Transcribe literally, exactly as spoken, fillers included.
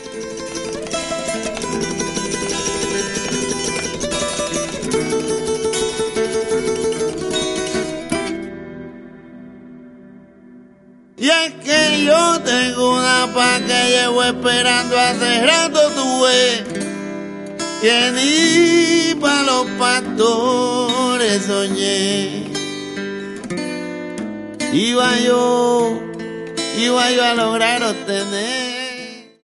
Y es que yo tengo una paz que llevo esperando hace rato, tuve que ni pa' los pastores soñé. Iba yo, iba yo a lograr obtener.